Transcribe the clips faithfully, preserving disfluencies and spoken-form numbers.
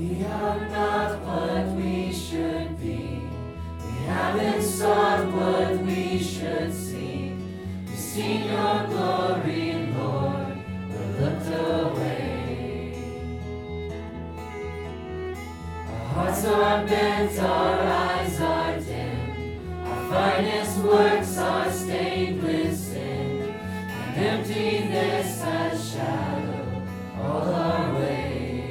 We are not what we should be. We haven't sought what we should see. We've seen your glory, Lord, but looked away. Our hearts are bent, our eyes are dim. Our finest works are stained with sin, and emptiness has shadowed all our ways.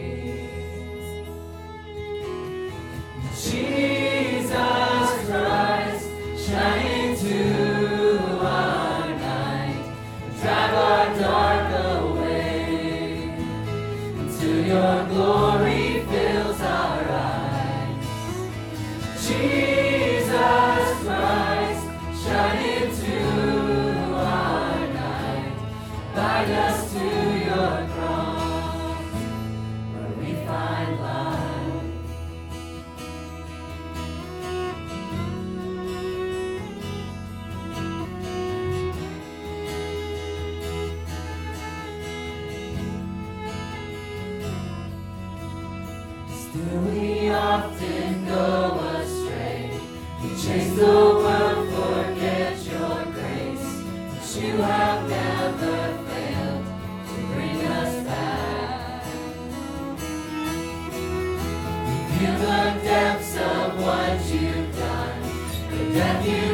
Jesus Christ, shine into our night, drive our dark away, until your glory fills our eyes. Jesus Christ, shine into our night, guide us to your cross, where we find life. Still we often go astray. We chase the world, forget your grace. But you have never failed to bring us back. We feel the depths of what you've done, the death you